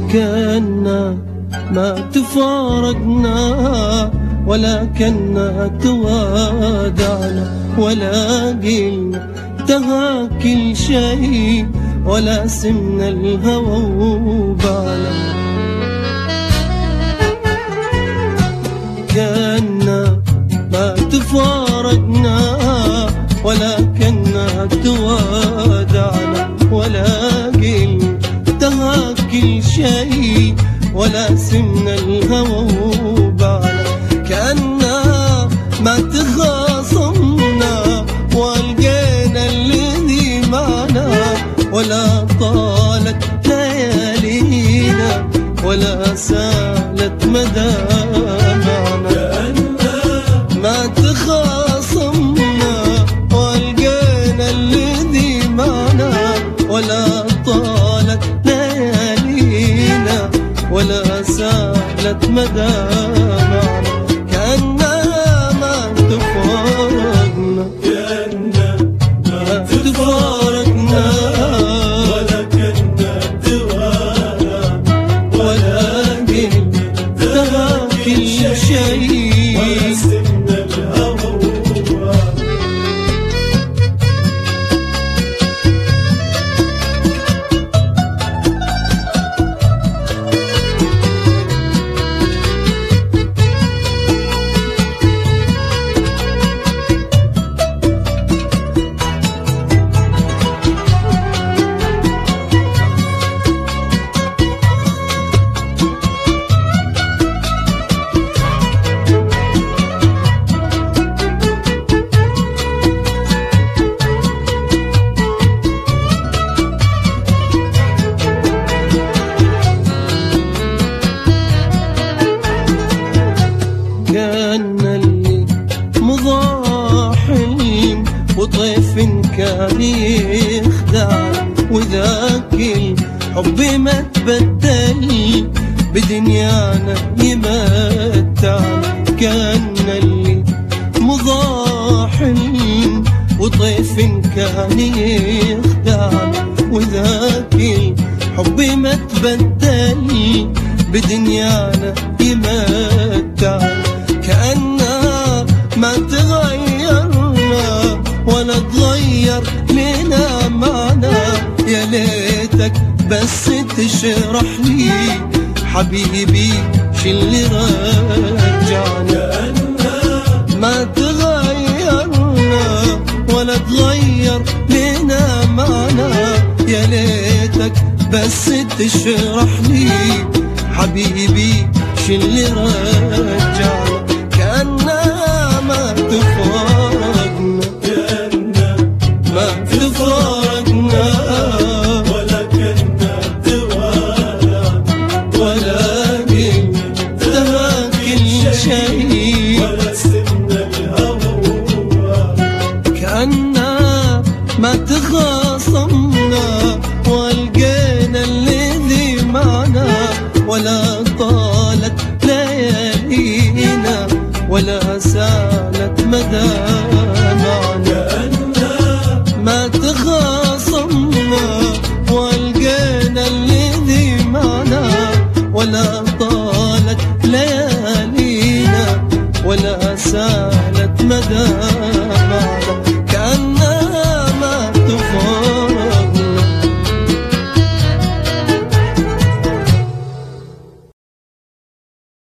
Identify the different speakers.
Speaker 1: كأننا ما تفارقنا ولا كنا توادعنا ولا قلنا انتهى كل شيء ولا سمنا الهوى وبعنا. كأننا ما تفارقنا ولا كنا توادعنا ولا قلنا انتهى كل شيء ولا سمنا الهوى وبعنا. كأننا ما تخاصمنا والقينا الذي معنا ولا طالت ليالينا ولا سالت مدى معنا. كأننا ما تخاصمنا والقينا الذي معنا ولا طالت ليالينا ولا سالت مدى معنا. كأننا ما تفارقنا ما تفارقنا ولا كنا توالى ولا قلنا انتهى كل شيء ولا سمنا الهوى. كان اللي مضى حلم وطيف كان يخدع وذاك الحب ما تبدل بدنيانا يمتعنا. كان اللي مضى حلم وطيف كان يخدع وذاك الحب ما تبدل بدنيانا يمتعنا. كأننا ما تغيرنا ولا تغير لنا معنا. يا ليتك بس تشرح لي حبيبي شو اللي رجعنا. كأننا ما تغيرنا ولا تغير لنا معنا. يا ليتك بس تشرح لي حبيبي شو اللي رجعنا. كأننا ما تفارقنا ما تفارقنا ولا كنا توالى ولا قلنا انتهى كل شيء ولا سمنا الهوى. كأننا ما تخاصمنا والقينا الذي معنا ولا طالت ليالينا ولا سالت مدى معنا. كأننا ما تخاصمنا والقينا الذي معنا ولا طالت ليالينا ولا سالت مدى